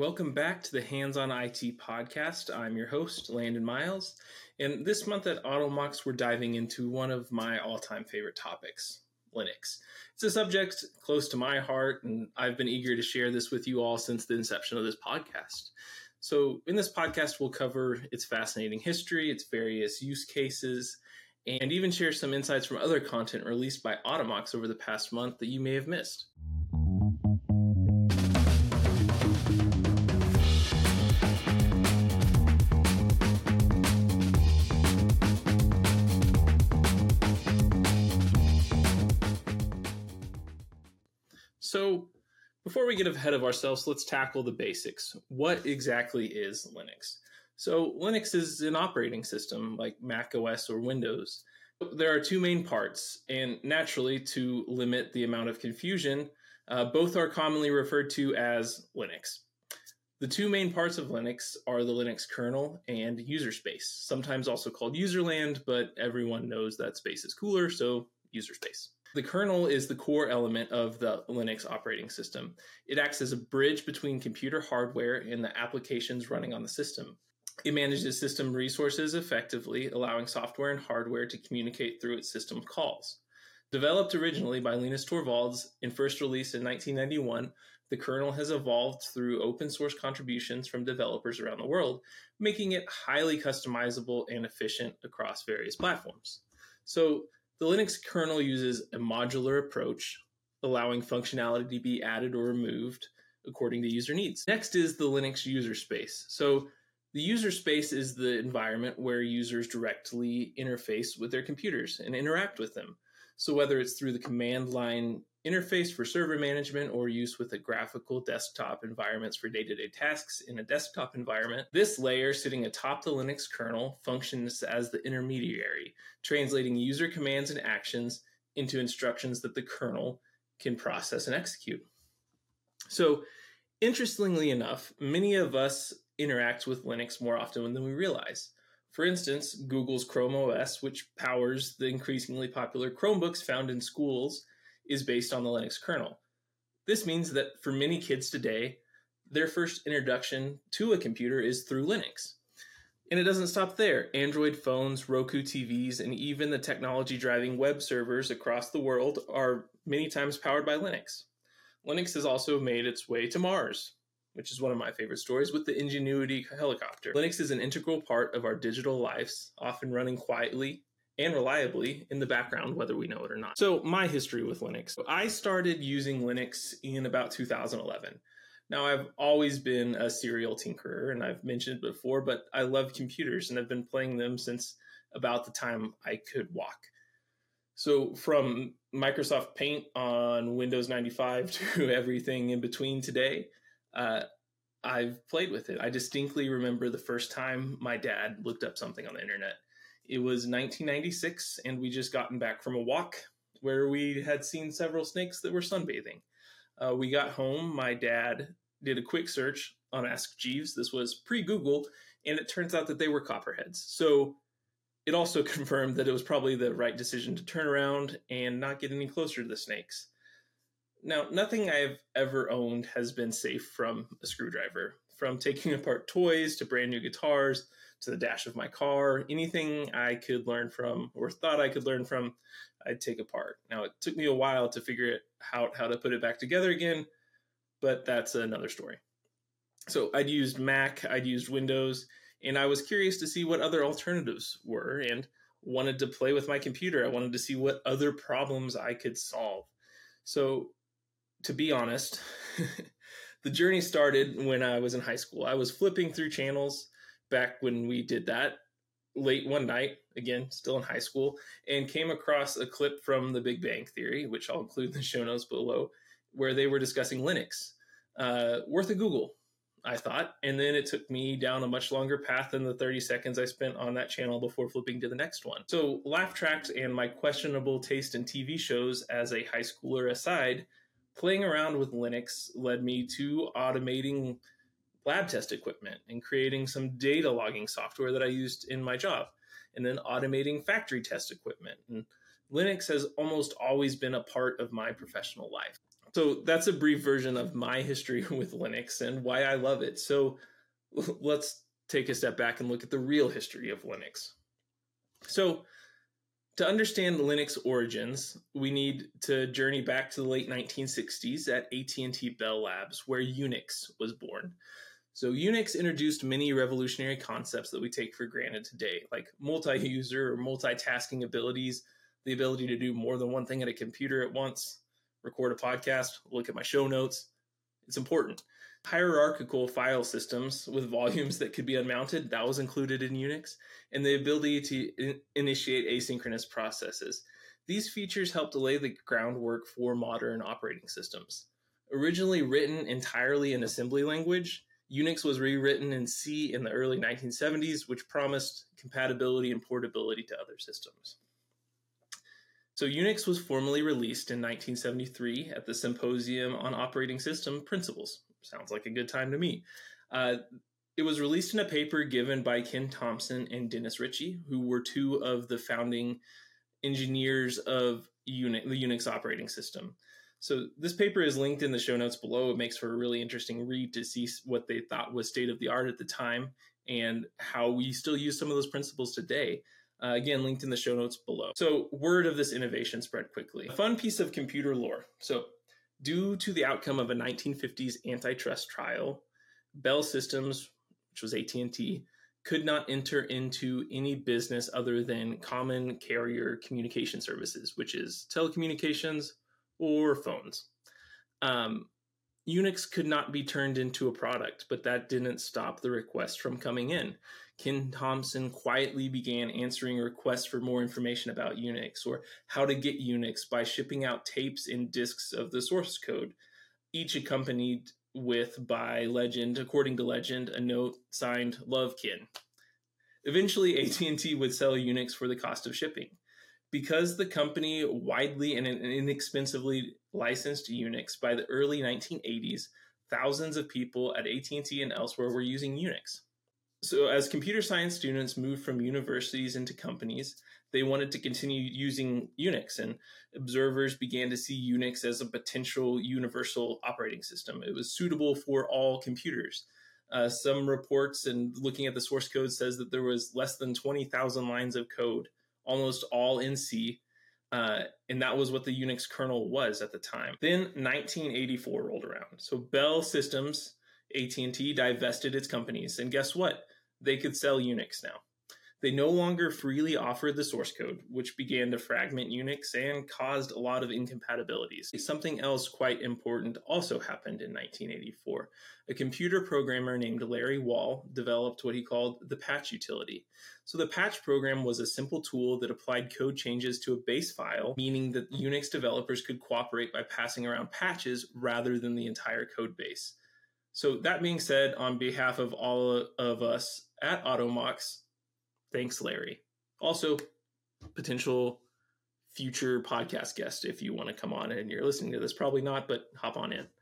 welcome back to the Hands-on IT podcast. I'm your host, Landon Miles, and this month at AutoMox, we're diving into one of my all-time favorite topics, Linux. It's a subject close to my heart, and I've been eager to share this with you all since the inception of this podcast. So in this podcast, we'll cover its fascinating history, its various use cases, and even share some insights from other content released by AutoMox over the past month that you may have missed. So before we get ahead of ourselves, let's tackle the basics. What exactly is Linux? So Linux is an operating system like Mac OS or Windows. There are two main parts, and naturally, to limit the amount of confusion, both are commonly referred to as Linux. The two main parts of Linux are the Linux kernel and user space, sometimes also called userland, but everyone knows that space is cooler, so user space. The kernel is the core element of the Linux operating system. It acts as a bridge between computer hardware and the applications running on the system. It manages system resources effectively, allowing software and hardware to communicate through its system calls. Developed originally by Linus Torvalds and first released in 1991, the kernel has evolved through open source contributions from developers around the world, making it highly customizable and efficient across various platforms. So the Linux kernel uses a modular approach, allowing functionality to be added or removed according to user needs. Next is the Linux user space. So the user space is the environment where users directly interface with their computers and interact with them. So whether it's through the command line interface for server management or use with the graphical desktop environments for day-to-day tasks in a desktop environment, this layer sitting atop the Linux kernel functions as the intermediary, translating user commands and actions into instructions that the kernel can process and execute. So interestingly enough, many of us interact with Linux more often than we realize. For instance, Google's Chrome OS, which powers the increasingly popular Chromebooks found in schools, is based on the Linux kernel. This means that for many kids today, their first introduction to a computer is through Linux. And it doesn't stop there. Android phones, Roku TVs, and even the technology driving web servers across the world are many times powered by Linux. Linux has also made its way to Mars, which is one of my favorite stories, with the Ingenuity helicopter. Linux is an integral part of our digital lives, often running quietly and reliably in the background, whether we know it or not. So my history with Linux. I started using Linux in about 2011. Now, I've always been a serial tinkerer, and I've mentioned it before, but I love computers, and I've been playing them since about the time I could walk. So from Microsoft Paint on Windows 95 to everything in between today, I've played with it. I distinctly remember the first time my dad looked up something on the internet. It was 1996, and we just gotten back from a walk where we had seen several snakes that were sunbathing. We got home. My dad did a quick search on Ask Jeeves. This was pre-Google, and it turns out that they were copperheads. So it also confirmed that it was probably the right decision to turn around and not get any closer to the snakes. Now, nothing I've ever owned has been safe from a screwdriver. From taking apart toys to brand new guitars to the dash of my car, anything I could learn from or thought I could learn from, I'd take apart. Now, it took me a while to figure out how to put it back together again, but that's another story. So I'd used Mac, I'd used Windows, and I was curious to see what other alternatives were and wanted to play with my computer. I wanted to see what other problems I could solve. So to be honest, the journey started when I was in high school. I was flipping through channels back when we did that late one night, again, still in high school, and came across a clip from The Big Bang Theory, which I'll include in the show notes below, where they were discussing Linux. Worth a Google, I thought. And then it took me down a much longer path than the 30 seconds I spent on that channel before flipping to the next one. So laugh tracks and my questionable taste in TV shows as a high schooler aside, playing around with Linux led me to automating lab test equipment and creating some data logging software that I used in my job, and then automating factory test equipment. And Linux has almost always been a part of my professional life. So that's a brief version of my history with Linux and why I love it. So let's take a step back and look at the real history of Linux. So to understand Linux origins, we need to journey back to the late 1960s at AT&T Bell Labs, where Unix was born. So Unix introduced many revolutionary concepts that we take for granted today, like multi-user or multitasking abilities, the ability to do more than one thing at a computer at once, record a podcast, look at my show notes. It's important. Hierarchical file systems with volumes that could be unmounted, that was included in Unix, and the ability to initiate asynchronous processes. These features helped lay the groundwork for modern operating systems. Originally written entirely in assembly language, Unix was rewritten in C in the early 1970s, which promised compatibility and portability to other systems. So Unix was formally released in 1973 at the Symposium on Operating System Principles. Sounds like a good time to me. It was released in a paper given by Ken Thompson and Dennis Ritchie, who were two of the founding engineers of the Unix operating system. So this paper is linked in the show notes below. It makes for a really interesting read to see what they thought was state of the art at the time and how we still use some of those principles today. Again, linked in the show notes below. So word of this innovation spread quickly. A fun piece of computer lore. So due to the outcome of a 1950s antitrust trial, Bell Systems, which was AT&T, could not enter into any business other than common carrier communication services, which is telecommunications or phones. Unix could not be turned into a product, but that didn't stop the requests from coming in. Ken Thompson quietly began answering requests for more information about Unix or how to get Unix by shipping out tapes and disks of the source code, each accompanied with, by legend, according to legend, a note signed Love Ken. Eventually, AT&T would sell Unix for the cost of shipping. Because the company widely and inexpensively licensed Unix by the early 1980s, thousands of people at AT&T and elsewhere were using Unix. So as computer science students moved from universities into companies, they wanted to continue using Unix, and observers began to see Unix as a potential universal operating system. It was suitable for all computers. Some reports and looking at the source code says that there was less than 20,000 lines of code, almost all in C, and that was what the Unix kernel was at the time. Then 1984 rolled around. So Bell Systems, AT&T, divested its companies, and guess what? They could sell Unix now. They no longer freely offered the source code, which began to fragment Unix and caused a lot of incompatibilities. Something else quite important also happened in 1984. A computer programmer named Larry Wall developed what he called the patch utility. So the patch program was a simple tool that applied code changes to a base file, meaning that Unix developers could cooperate by passing around patches rather than the entire code base. So that being said, on behalf of all of us at Automox, thanks, Larry. Also, potential future podcast guest if you want to come on and you're listening to this. Probably not, but hop on in.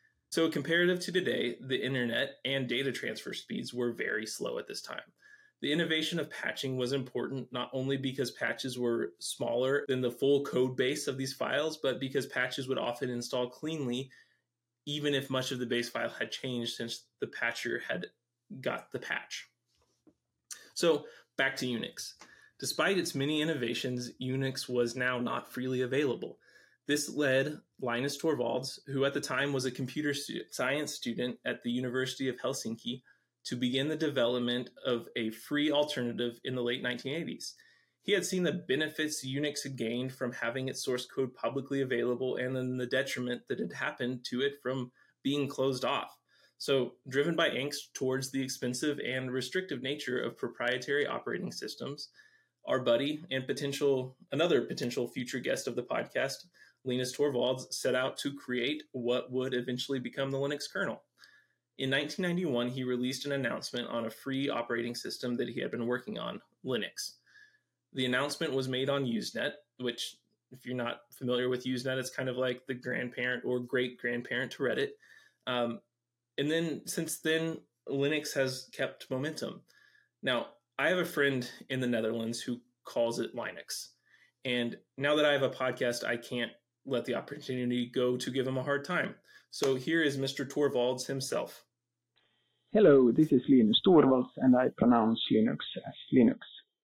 So comparative to today, the internet and data transfer speeds were very slow at this time. The innovation of patching was important not only because patches were smaller than the full code base of these files, but because patches would often install cleanly, even if much of the base file had changed since the patcher had got the patch. So back to Unix. Despite its many innovations, Unix was now not freely available. This led Linus Torvalds, who at the time was a computer science student at the University of Helsinki, to begin the development of a free alternative in the late 1980s. He had seen the benefits Unix had gained from having its source code publicly available and then the detriment that had happened to it from being closed off. So, driven by angst towards the expensive and restrictive nature of proprietary operating systems, our buddy and another potential future guest of the podcast, Linus Torvalds, set out to create what would eventually become the Linux kernel. In 1991, he released an announcement on a free operating system that he had been working on, Linux. The announcement was made on Usenet, which, if you're not familiar with Usenet, it's kind of like the grandparent or great-grandparent to Reddit. And then, since then, Linux has kept momentum. Now, I have a friend in the Netherlands who calls it Linux. And now that I have a podcast, I can't let the opportunity go to give him a hard time. So here is Mr. Torvalds himself. Hello, this is Linus Torvalds, and I pronounce Linux as Linux.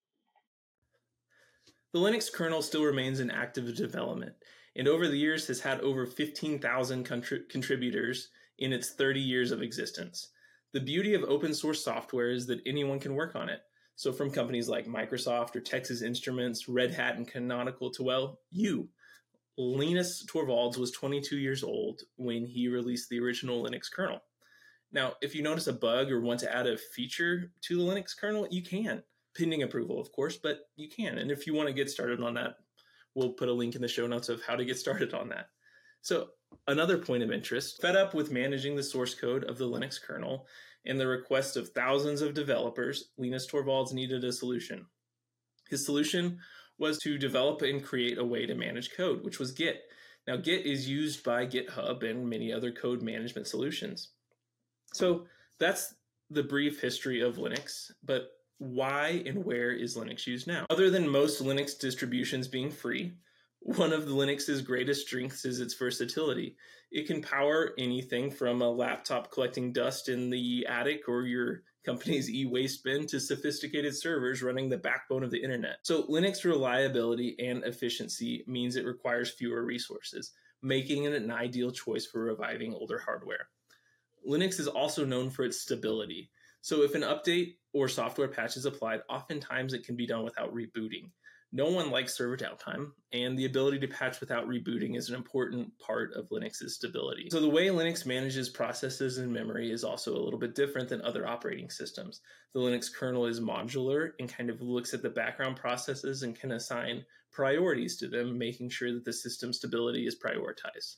The Linux kernel still remains in active development, and over the years has had over 15,000 contributors in its 30 years of existence. The beauty of open source software is that anyone can work on it. So from companies like Microsoft or Texas Instruments, Red Hat, and Canonical to, well, you. Linus Torvalds was 22 years old when he released the original Linux kernel. Now, if you notice a bug or want to add a feature to the Linux kernel, you can. Pending approval, of course, but you can. And if you want to get started on that, we'll put a link in the show notes of how to get started on that. So another point of interest, fed up with managing the source code of the Linux kernel and the request of thousands of developers, Linus Torvalds needed a solution. His solution was to develop and create a way to manage code, which was Git. Now, Git is used by GitHub and many other code management solutions. So that's the brief history of Linux, but why and where is Linux used now? Other than most Linux distributions being free, one of Linux's greatest strengths is its versatility. It can power anything from a laptop collecting dust in the attic or your company's e-waste bin to sophisticated servers running the backbone of the internet. So Linux reliability and efficiency means it requires fewer resources, making it an ideal choice for reviving older hardware. Linux is also known for its stability. So if an update or software patch is applied, oftentimes it can be done without rebooting. No one likes server downtime, and the ability to patch without rebooting is an important part of Linux's stability. So the way Linux manages processes and memory is also a little bit different than other operating systems. The Linux kernel is modular and kind of looks at the background processes and can assign priorities to them, making sure that the system stability is prioritized.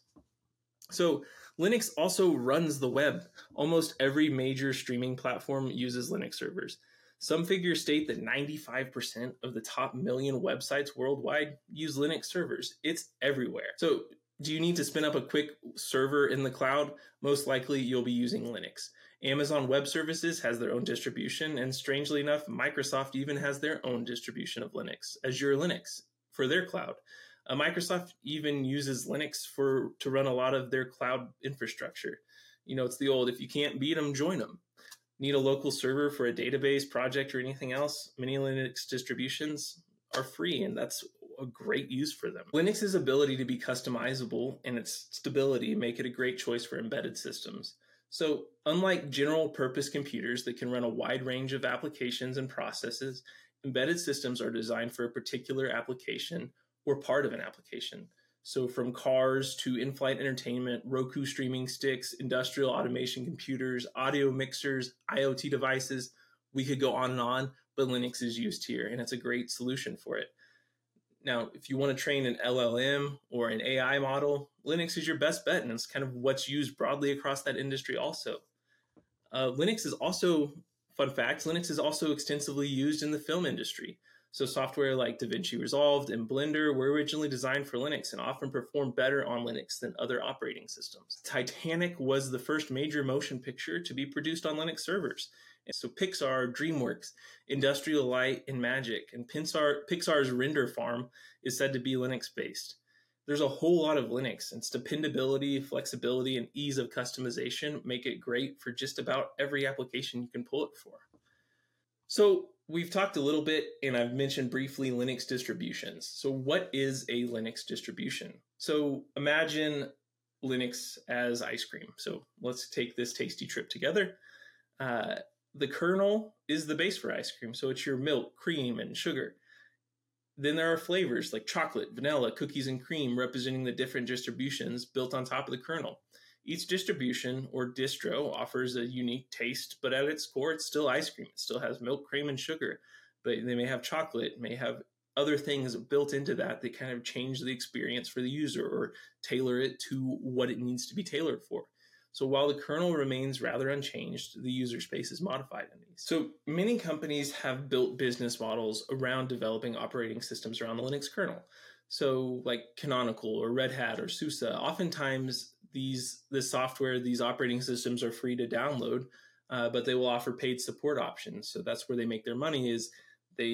So Linux also runs the web. Almost every major streaming platform uses Linux servers. Some figures state that 95% of the top million websites worldwide use Linux servers. It's everywhere. So do you need to spin up a quick server in the cloud? Most likely you'll be using Linux. Amazon Web Services has their own distribution, and strangely enough, Microsoft even has their own distribution of Linux, Azure Linux, for their cloud. Microsoft even uses Linux to run a lot of their cloud infrastructure. You know, it's the old, if you can't beat them, join them. Need a local server for a database project or anything else? Many Linux distributions are free, and that's a great use for them. Linux's ability to be customizable and its stability make it a great choice for embedded systems. So unlike general purpose computers that can run a wide range of applications and processes, embedded systems are designed for a particular application or part of an application. So from cars to in-flight entertainment, Roku streaming sticks, industrial automation computers, audio mixers, IoT devices, we could go on, but Linux is used here, and it's a great solution for it. Now, if you want to train an LLM or an AI model, Linux is your best bet, and it's kind of what's used broadly across that industry also. Linux is also, fun fact, Linux is also extensively used in the film industry. So software like DaVinci Resolve and Blender were originally designed for Linux and often perform better on Linux than other operating systems. Titanic was the first major motion picture to be produced on Linux servers. And so Pixar, DreamWorks, Industrial Light, and Magic, and Pixar's Render Farm is said to be Linux-based. There's a whole lot of Linux, and its dependability, flexibility, and ease of customization make it great for just about every application you can pull it for. So we've talked a little bit, and I've mentioned briefly Linux distributions. So what is a Linux distribution? So imagine Linux as ice cream. So let's take this tasty trip together. The kernel is the base for ice cream. So it's your milk, cream, and sugar. Then there are flavors like chocolate, vanilla, cookies, and cream representing the different distributions built on top of the kernel. Each distribution or distro offers a unique taste, but at its core, it's still ice cream. It still has milk, cream, and sugar, but they may have chocolate, may have other things built into that kind of change the experience for the user or tailor it to what it needs to be tailored for. So while the kernel remains rather unchanged, the user space is modified in these. So many companies have built business models around developing operating systems around the Linux kernel. So like Canonical or Red Hat or SUSE, oftentimes this software, these operating systems are free to download, but they will offer paid support options. So that's where they make their money is they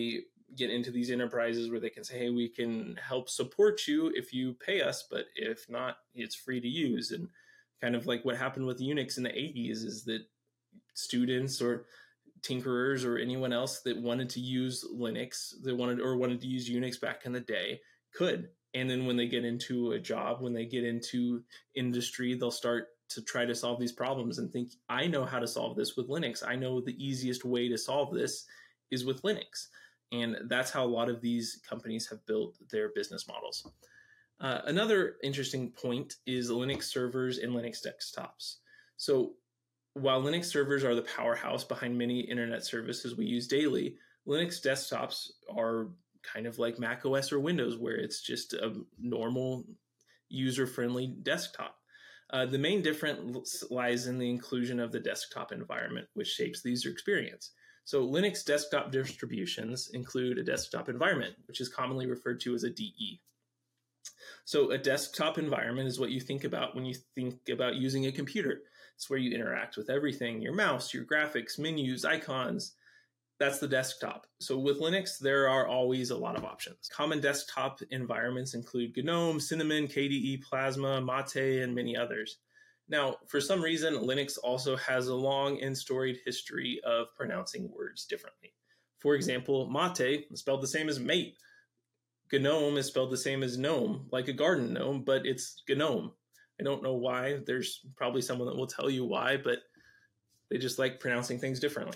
get into these enterprises where they can say, hey, we can help support you if you pay us, but if not, it's free to use. And kind of like what happened with Unix in the 80s is that students or tinkerers or anyone else that wanted to use Linux, that wanted to use Unix back in the day could. And then when they get into a job, when they get into industry, they'll start to try to solve these problems and think, I know how to solve this with Linux. I know the easiest way to solve this is with Linux. And that's how a lot of these companies have built their business models. Another interesting point is Linux servers and Linux desktops. So while Linux servers are the powerhouse behind many internet services we use daily, Linux desktops are kind of like Mac OS or Windows, where it's just a normal user-friendly desktop. The main difference lies in the inclusion of the desktop environment, which shapes the user experience. So Linux desktop distributions include a desktop environment, which is commonly referred to as a DE. So a desktop environment is what you think about when you think about using a computer. It's where you interact with everything, your mouse, your graphics, menus, icons. That's the desktop. So with Linux, there are always a lot of options. Common desktop environments include GNOME, Cinnamon, KDE, Plasma, Mate, and many others. Now, for some reason, Linux also has a long and storied history of pronouncing words differently. For example, Mate is spelled the same as mate. GNOME is spelled the same as gnome, like a garden gnome, but it's GNOME. I don't know why. There's probably someone that will tell you why, but they just like pronouncing things differently.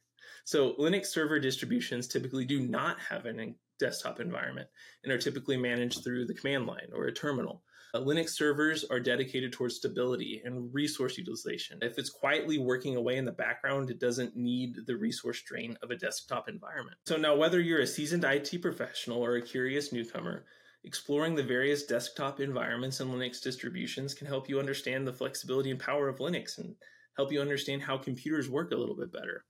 So Linux server distributions typically do not have a desktop environment and are typically managed through the command line or a terminal. Linux servers are dedicated towards stability and resource utilization. If it's quietly working away in the background, it doesn't need the resource drain of a desktop environment. So now, whether you're a seasoned IT professional or a curious newcomer, exploring the various desktop environments and Linux distributions can help you understand the flexibility and power of Linux and help you understand how computers work a little bit better.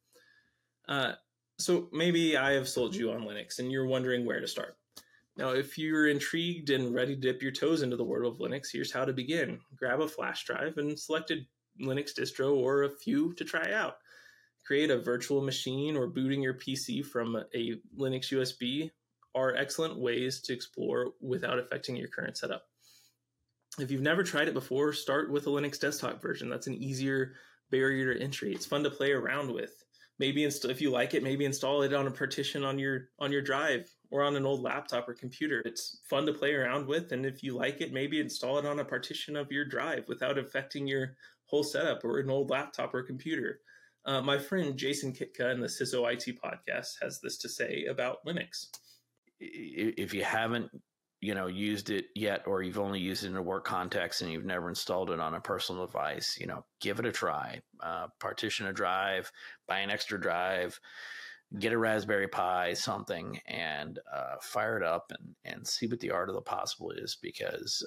So maybe I have sold you on Linux and you're wondering where to start. Now, if you're intrigued and ready to dip your toes into the world of Linux, here's how to begin. Grab a flash drive and select a Linux distro or a few to try out. Create a virtual machine or booting your PC from a Linux USB are excellent ways to explore without affecting your current setup. If you've never tried it before, start with a Linux desktop version. That's an easier barrier to entry. It's fun to play around with. Maybe if you like it, maybe install it on a partition on your drive or on an old laptop or computer. It's fun to play around with, and if you like it, maybe install it on a partition of your drive without affecting your whole setup or an old laptop or computer. My friend Jason Kitka in the CISO IT podcast has this to say about Linux. If you haven't used it yet, or you've only used it in a work context and you've never installed it on a personal device, give it a try. Partition a drive, buy an extra drive, get a Raspberry Pi, something, and fire it up and see what the art of the possible is, because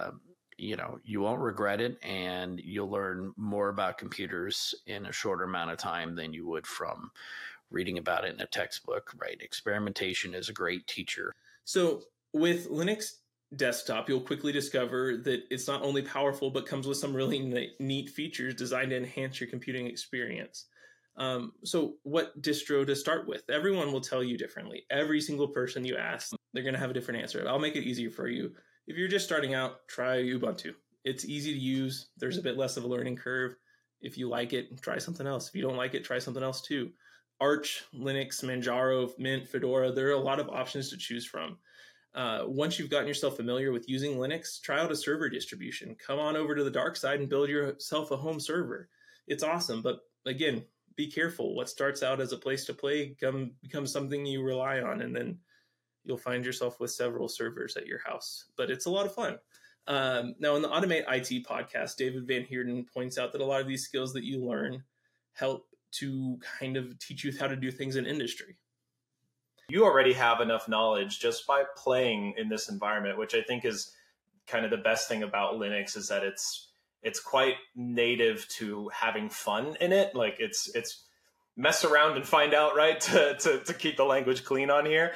you won't regret it, and you'll learn more about computers in a shorter amount of time than you would from reading about it in a textbook, right? Experimentation is a great teacher. So with Linux desktop, you'll quickly discover that it's not only powerful, but comes with some really neat features designed to enhance your computing experience. So what distro to start with? Everyone will tell you differently. Every single person you ask, they're going to have a different answer. I'll make it easier for you. If you're just starting out, try Ubuntu. It's easy to use. There's a bit less of a learning curve. If you like it, try something else. If you don't like it, try something else too. Arch, Linux, Manjaro, Mint, Fedora, there are a lot of options to choose from. Once you've gotten yourself familiar with using Linux, try out a server distribution. Come on over to the dark side and build yourself a home server. It's awesome, but again, be careful. What starts out as a place to play becomes something you rely on, and then you'll find yourself with several servers at your house. But it's a lot of fun. Now, in the Automate IT podcast, David Van Heerden points out that a lot of these skills that you learn help to kind of teach you how to do things in industry. You already have enough knowledge just by playing in this environment, which I think is kind of the best thing about Linux, is that it's quite native to having fun in it. Like it's mess around and find out, right? To keep the language clean on here.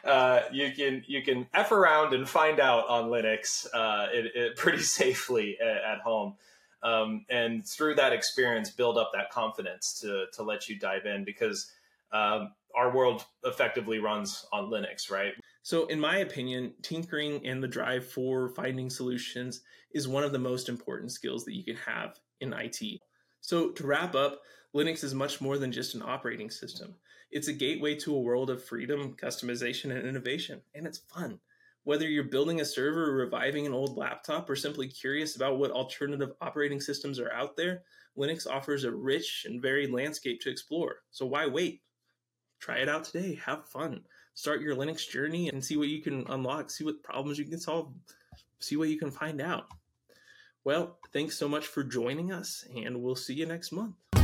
You can F around and find out on Linux it pretty safely at home. And through that experience, build up that confidence to let you dive in, because our world effectively runs on Linux, right? So in my opinion, tinkering and the drive for finding solutions is one of the most important skills that you can have in IT. So to wrap up, Linux is much more than just an operating system. It's a gateway to a world of freedom, customization, and innovation, and it's fun. Whether you're building a server, reviving an old laptop, or simply curious about what alternative operating systems are out there, Linux offers a rich and varied landscape to explore. So why wait? Try it out today. Have fun. Start your Linux journey and see what you can unlock, see what problems you can solve, see what you can find out. Well, thanks so much for joining us, and we'll see you next month.